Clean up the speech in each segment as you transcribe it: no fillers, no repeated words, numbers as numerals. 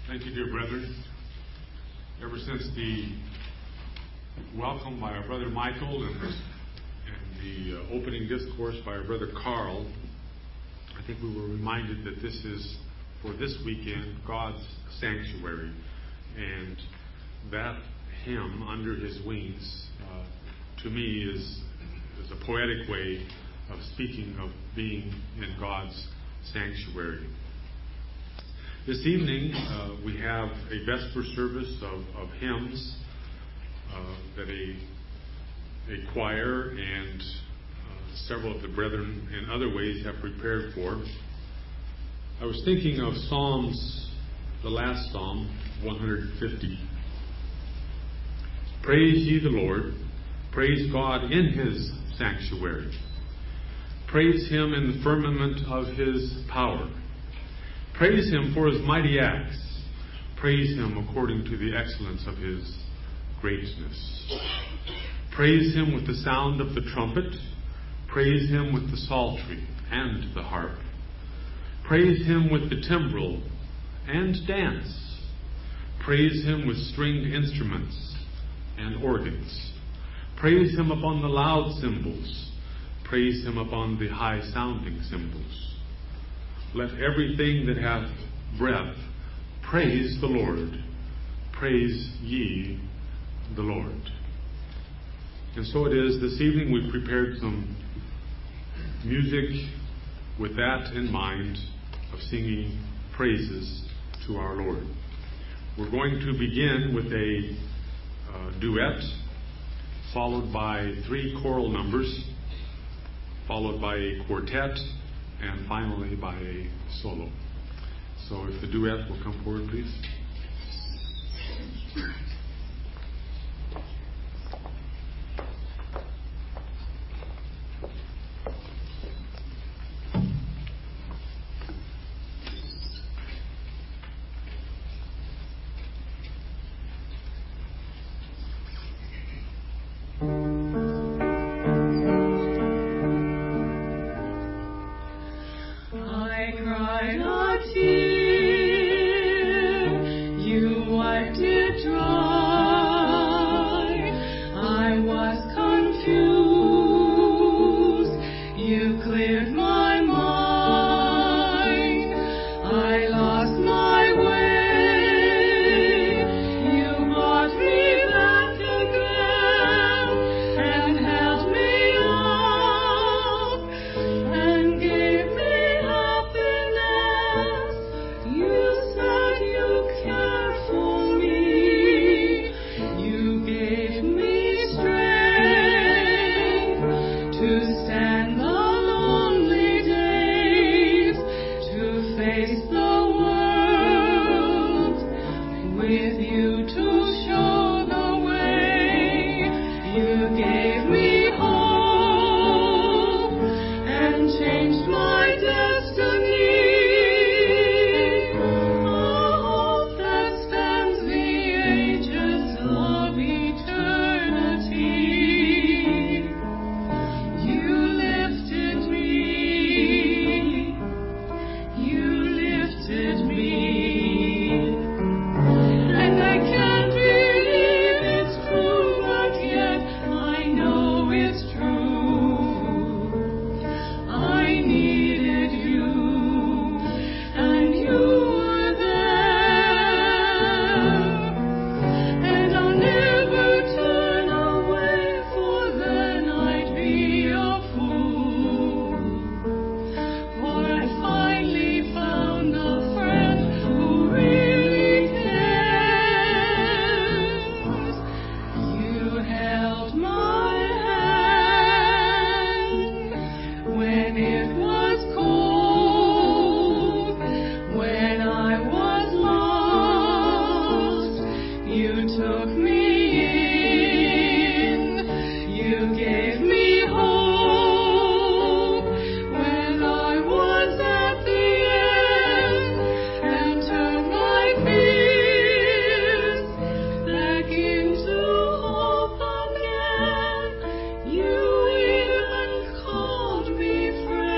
Thank you, dear brethren. Ever since the welcome by our brother Michael and the opening discourse by our brother Carl, I think we were reminded that this is, for this weekend, God's sanctuary. And that hymn, Under His Wings, to me is a poetic way of speaking of being in God's sanctuary. This evening, we have a Vesper service of hymns that a choir and several of the brethren in other ways have prepared for. I was thinking of Psalms, the last Psalm, 150. Praise ye the Lord. Praise God in His sanctuary. Praise Him in the firmament of His power. Praise Him for His mighty acts. Praise Him according to the excellence of His greatness. Praise Him with the sound of the trumpet. Praise Him with the psaltery and the harp. Praise Him with the timbrel and dance. Praise Him with stringed instruments and organs. Praise Him upon the loud cymbals. Praise Him upon the high-sounding cymbals. Let everything that hath breath praise the Lord. Praise ye the Lord. And so it is, this evening we've prepared some music with that in mind of singing praises to our Lord. We're going to begin with a duet, followed by 3 choral numbers, followed by a quartet, and finally by a solo. So if the duet will come forward, please.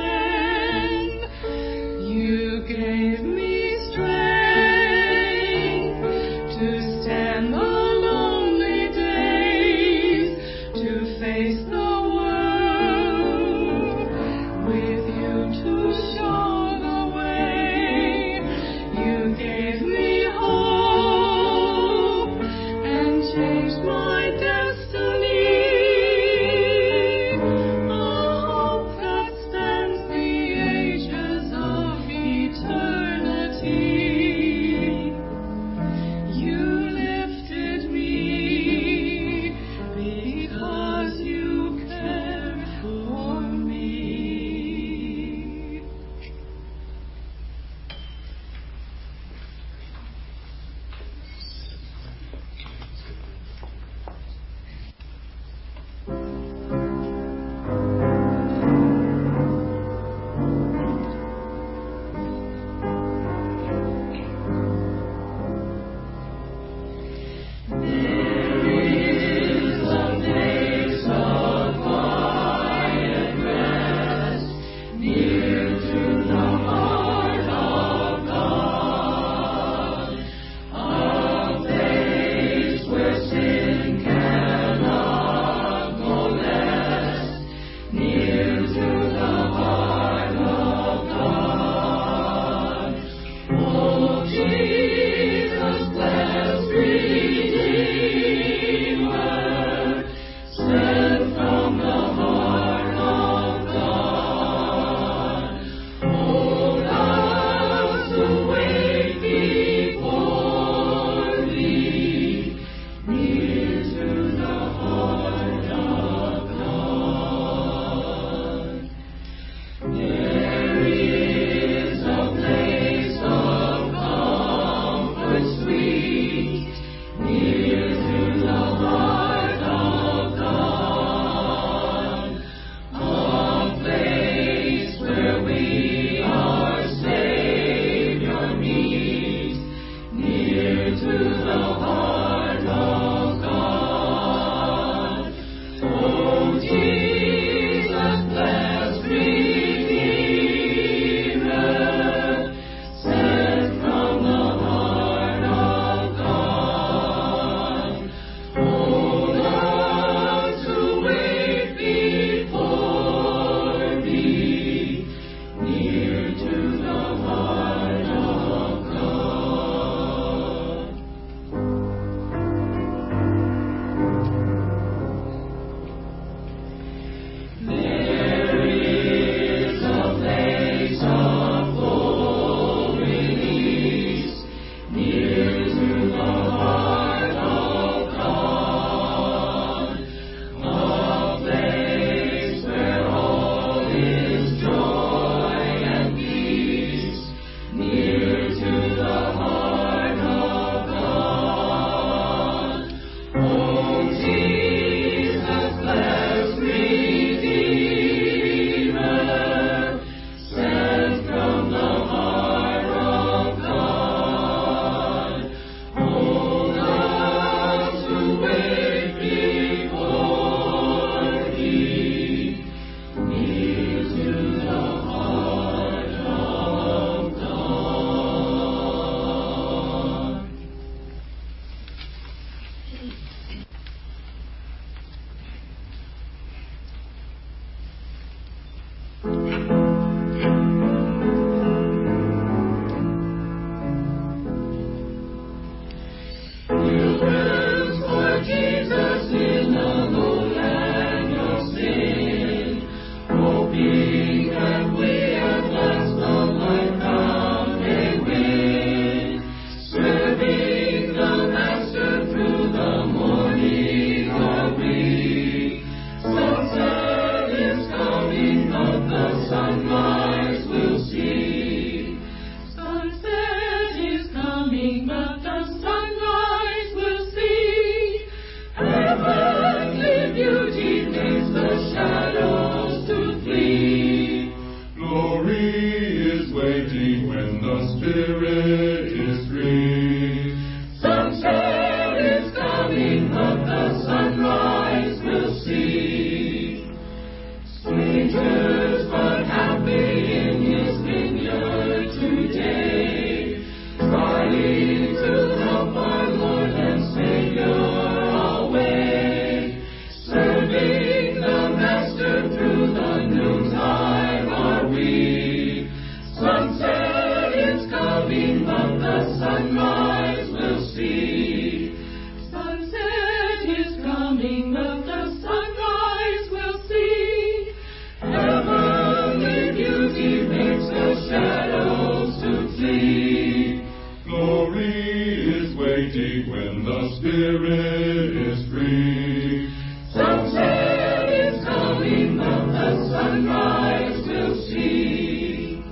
You gave me strength. is free. Sunset is coming, but the sunrise will see.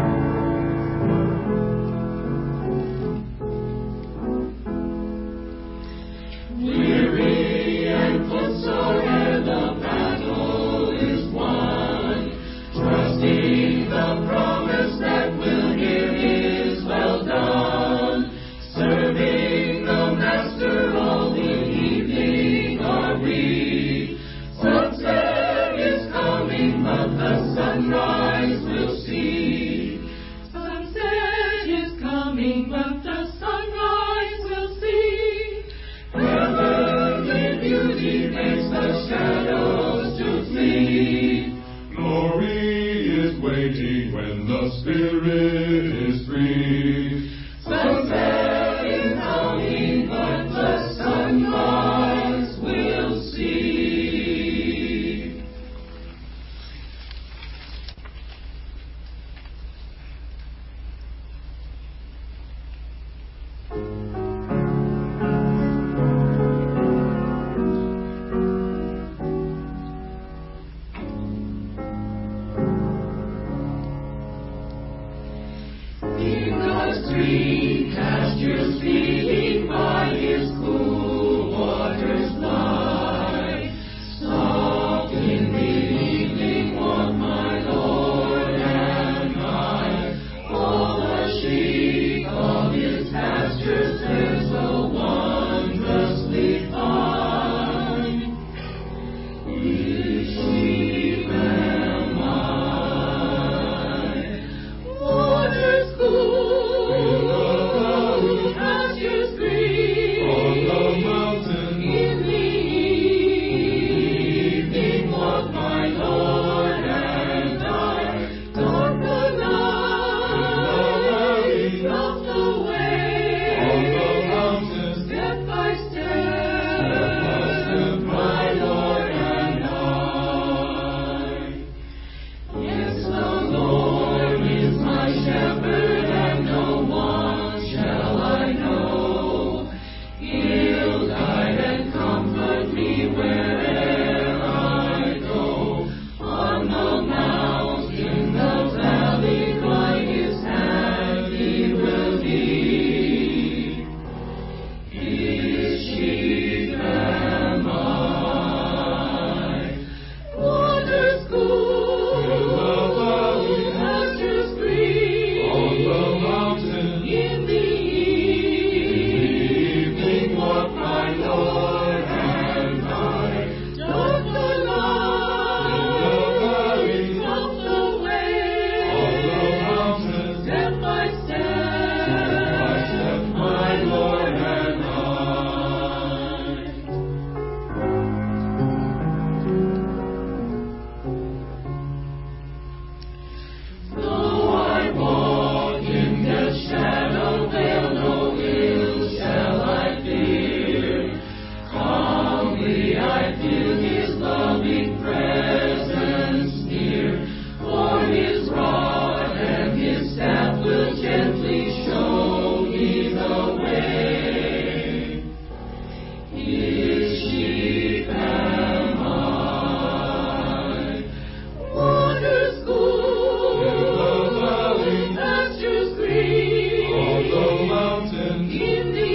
Weary and footsore ere the battle is won, trusting the promise that will hear his well done. Serving the Master all the evening are we. Sunset is coming, but the sunrise will see. Sunset is coming, but the sunrise will see. Heavenly beauty makes the shadows to flee. Glory is waiting when the Spirit is free. Sunset is coming, but the sunrise will see. In God's green pastures feeding by his cool waters lie. Soft in the evening walk my Lord and I. All the sheep of his pastures there so wondrously find. His sheep am I. Waters cool, pastures green, on the mountain, in the evening walk my Lord and I. Dark the night, soft the way, on the mountain, step by step, my Lord and I. Yes, the Lord is my shepherd, and no want shall I know. He'll guide and comfort me where'er I go. On the mountain, the valley, by his hand he will lead. His sheep am I. Waters cool, pastures green, on the mountain, in the evening walk my Lord and I. Dark the night, soft the way, on the mountain, step by step, my Lord and I. Though I walk in death's shadow vale, no ill shall I fear. Calmly I feel his loving presence near. For his rod and his staff will gently show me the way. His sheep am I. Waters cool, pastures green, on the mountain, in the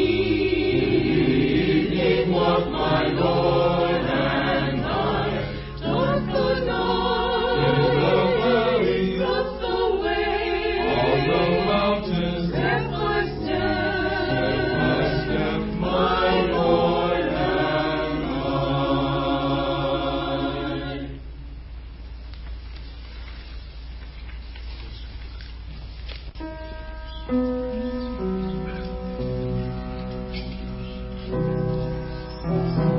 evening walk my Lord and I. Dark the night, soft the way, on the mountain, step by step, my Lord and I.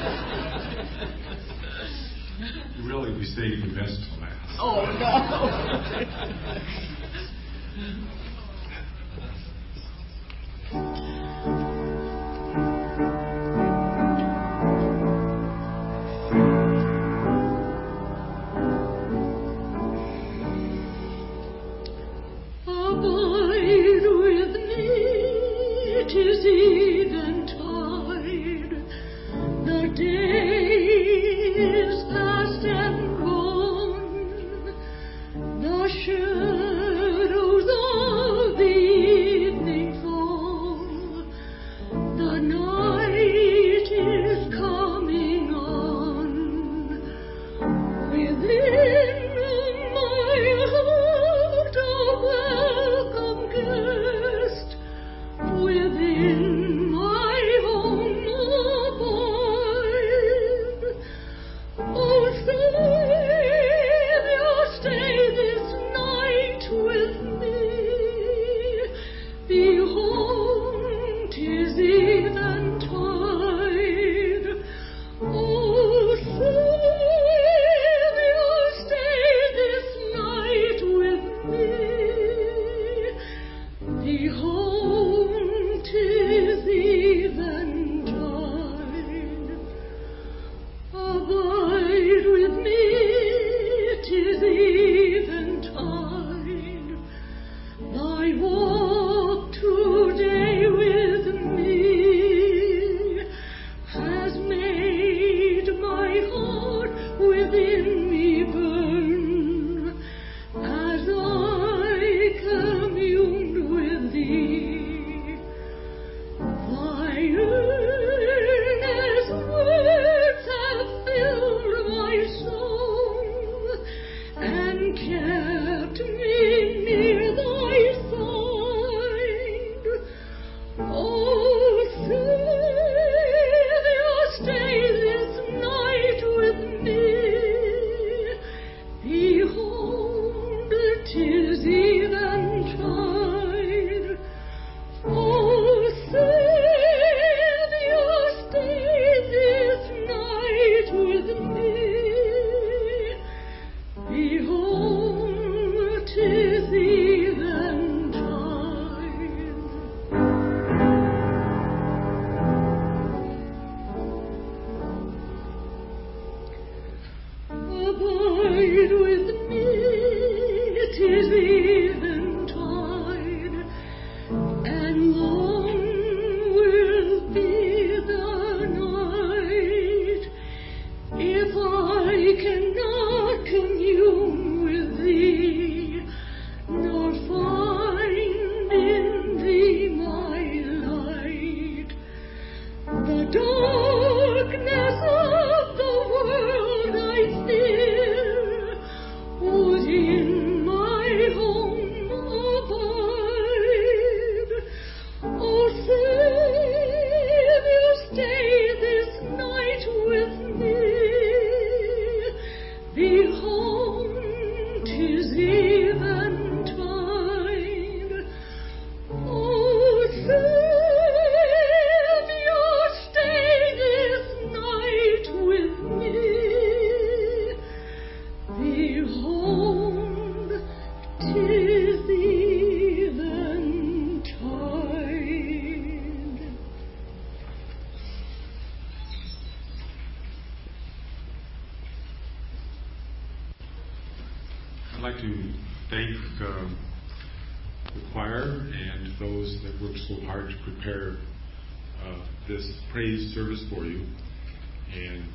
Really, we saved the best to last. Oh, no. I'd like to thank the choir and those that worked so hard to prepare this praise service for you. And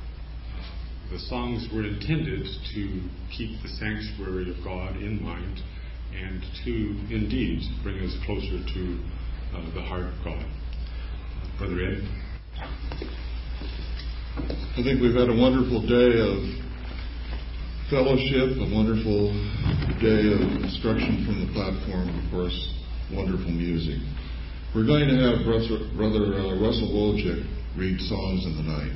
the songs were intended to keep the sanctuary of God in mind and to indeed bring us closer to the heart of God. Brother Ed? I think we've had a wonderful day of fellowship, a wonderful day of instruction from the platform, of course, wonderful music. We're going to have Brother Russell Wojcik read Songs in the Night.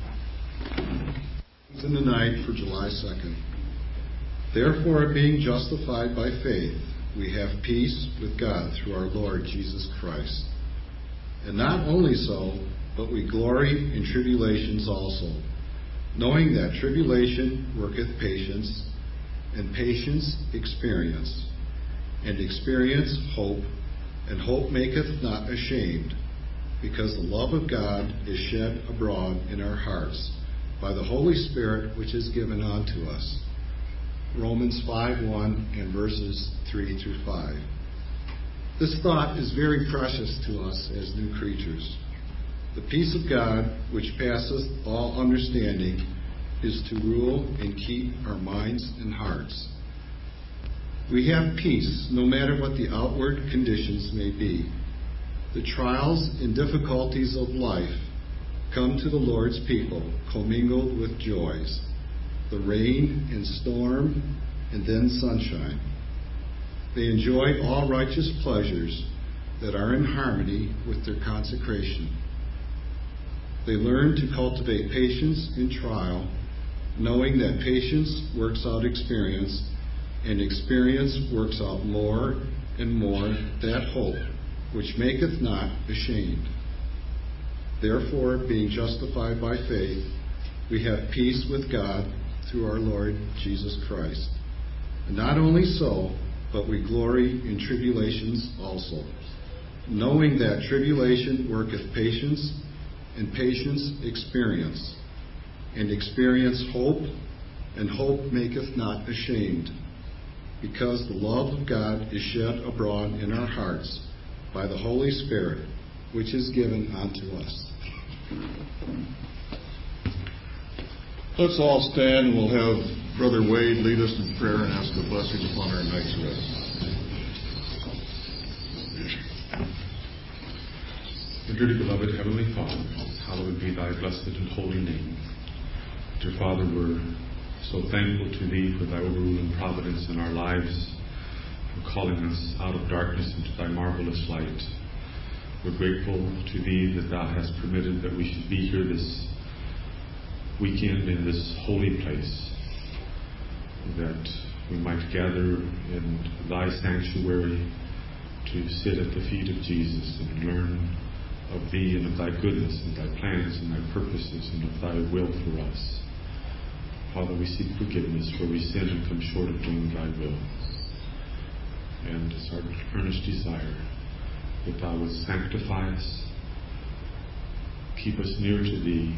In the night for July 2nd. Therefore, being justified by faith, we have peace with God through our Lord Jesus Christ. And not only so, but we glory in tribulations also, knowing that tribulation worketh patience, and patience experience, and experience hope, and hope maketh not ashamed, because the love of God is shed abroad in our hearts by the Holy Spirit which is given unto us. Romans 5:1 and verses 3 through 5. This thought is very precious to us as new creatures. The peace of God, which passeth all understanding, is to rule and keep our minds and hearts. We have peace no matter what the outward conditions may be. The trials and difficulties of life come to the Lord's people commingled with joys, the rain and storm and then sunshine. They enjoy all righteous pleasures that are in harmony with their consecration. They learn to cultivate patience in trial, knowing that patience works out experience, and experience works out more and more that hope which maketh not ashamed. Therefore, being justified by faith, we have peace with God through our Lord Jesus Christ. And not only so, but we glory in tribulations also, knowing that tribulation worketh patience, and patience experience, and experience hope, and hope maketh not ashamed, because the love of God is shed abroad in our hearts by the Holy Spirit, which is given unto us. Let's all stand. We'll have Brother Wade lead us in prayer and ask the blessing upon our night's rest. Dearly beloved Heavenly Father, hallowed be thy blessed and holy name. Dear Father, we're so thankful to thee for thy overruling providence in our lives, for calling us out of darkness into thy marvelous light. We're grateful to thee that thou hast permitted that we should be here this weekend in this holy place, that we might gather in thy sanctuary to sit at the feet of Jesus and learn of thee and of thy goodness and thy plans and thy purposes and of thy will for us. Father, we seek forgiveness where we sin and come short of doing thy will. And it's our earnest desire that thou wouldst sanctify us, keep us near to thee.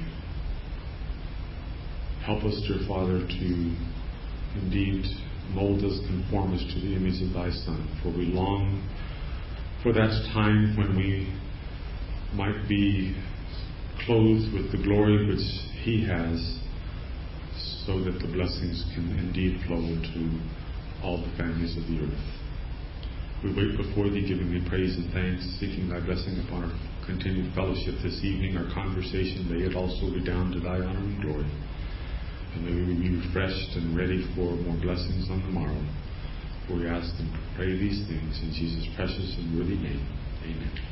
Help us, dear Father, to indeed mold us, conform us to the image of thy Son. For we long for that time when we might be clothed with the glory which he has, so that the blessings can indeed flow to all the families of the earth. We wait before thee, giving thee praise and thanks, seeking thy blessing upon our continued fellowship this evening, our conversation. May it also redound to thy honor and glory. And may we be refreshed and ready for more blessings on the morrow. For we ask and pray these things in Jesus' precious and worthy name. Amen.